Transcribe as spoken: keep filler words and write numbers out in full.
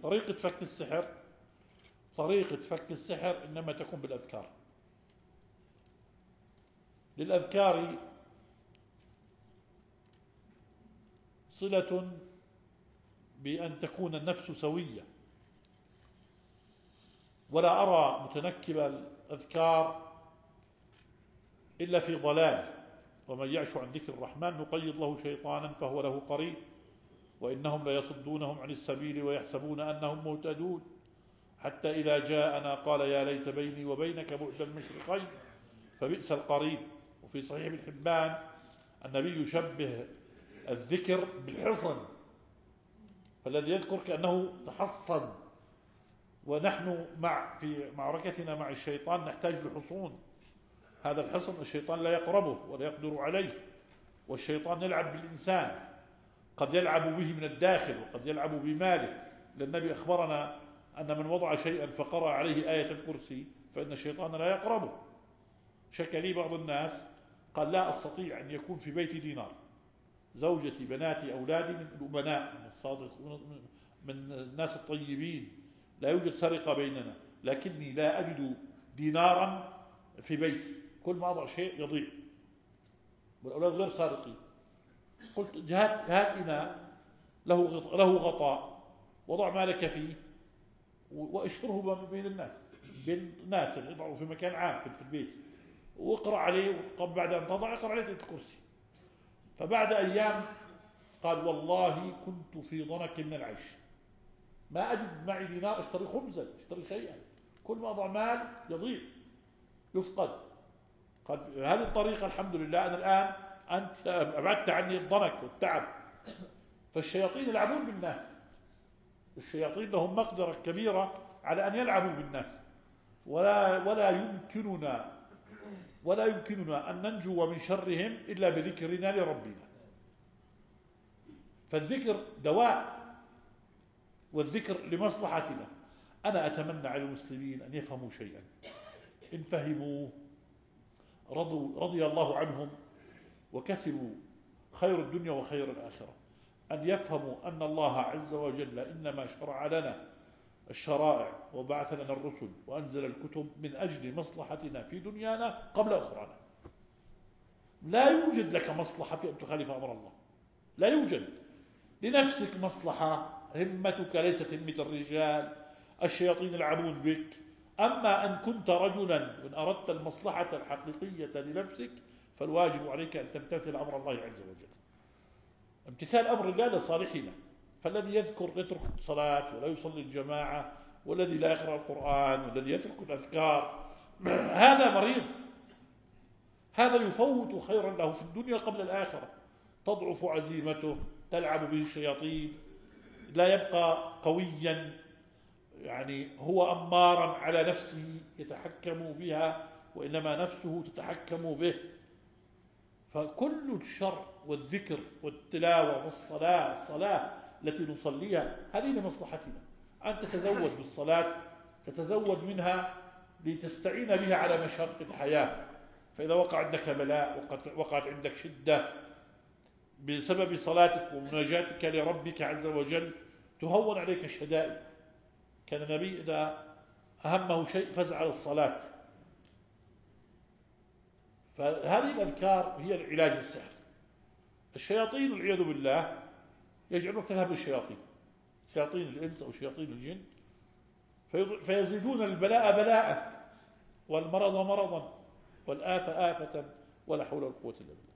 طريقة فك السحر طريقة فك السحر إنما تكون بالأذكار. للأذكار صلة بأن تكون النفس سوية، ولا أرى متنكب الأذكار إلا في ضلال. ومن يعش عن ذكر الرحمن نقيض له شيطانا فهو له قرين وإنهم ليصدونهم عن السبيل ويحسبون أنهم مهتدون حتى إذا جاءنا قال يا ليت بيني وبينك بعد المشرقين فبئس القرين. وفي صحيح ابن حبان النبي يشبه الذكر بالحصن، فالذي يذكر كأنه تحصن، ونحن مع في معركتنا مع الشيطان نحتاج لحصون. هذا الحصن الشيطان لا يقربه ولا يقدر عليه، والشيطان يلعب بالإنسان، قد يلعب به من الداخل وقد يلعب بماله. للنبي أخبرنا أن من وضع شيئا فقرأ عليه آية الكرسي فإن الشيطان لا يقربه. شك لي بعض الناس قال لا أستطيع أن يكون في بيتي دينار، زوجتي بناتي أولادي من الأمناء من الصادق من الناس الطيبين، لا يوجد سرقة بيننا، لكني لا أجد دينارا في بيتي، كل ما أضع شيء يضيع والأولاد غير سارقين. قلت جهات هات إناء له غطاء, له غطاء وضع مالك فيه واشتره بين الناس، بين الناس يضعه في مكان عام في البيت، واقرأ عليه، وبعد أن تضع اقرأ عليه الكرسي. فبعد أيام قال والله كنت في ضنك من العيش، ما أجد معي دينار اشتري خبزا اشتري شيئا، كل ما أضع مال يضيع يفقد. قال هذه الطريقة الحمد لله أنا الآن أنت أبعدت عني الضنك والتعب. فالشياطين يلعبون بالناس، الشياطين لهم مقدرة كبيرة على أن يلعبوا بالناس، ولا ولا يمكننا ولا يمكننا أن ننجو من شرهم إلا بذكرنا لربنا. فالذكر دواء، والذكر لمصلحتنا. أنا أتمنى على المسلمين أن يفهموا شيئا، إن فهموه رضوا رضي الله عنهم وكسبوا خير الدنيا وخير الآخرة. أن يفهموا أن الله عز وجل إنما شرع لنا الشرائع وبعث لنا الرسل وأنزل الكتب من أجل مصلحتنا في دنيانا قبل أخرانا. لا يوجد لك مصلحة في أن تخالف أمر الله، لا يوجد. لنفسك مصلحة، همتك ليست همة الرجال، الشياطين يلعبون بك. أما أن كنت رجلا وإن أردت المصلحة الحقيقية لنفسك فالواجب عليك أن تمتثل أمر الله عز وجل، امتثال أمر الله لصالحنا. فالذي يذكر يترك الصلاة ولا يصلي الجماعة، والذي لا يقرأ القرآن، والذي يترك الأذكار، هذا مريض، هذا يفوت خيرا له في الدنيا قبل الآخرة. تضعف عزيمته، تلعب به الشياطين، لا يبقى قويا، يعني هو أمارا على نفسه يتحكم بها، وإنما نفسه تتحكم به. فكل الشر والذكر والتلاوة والصلاة الصلاة التي نصليها هذه لمصلحتنا. أن تتزود بالصلاة، تتزود منها لتستعين بها على مشاق الحياة. فإذا وقع عندك بلاء، وقعت عندك شدة، بسبب صلاتك ومناجاتك لربك عز وجل تهون عليك الشدائد. كان النبي إذا أهمه شيء فزع على الصلاة. فهذه الأذكار هي العلاج للسحر. الشياطين والعياذ بالله يجعلون تذهب الشياطين، شياطين الإنس أو شياطين الجن، فيزيدون البلاء بلاء والمرض مرضا والآفة آفة ولا حول ولا قوة إلا بالله.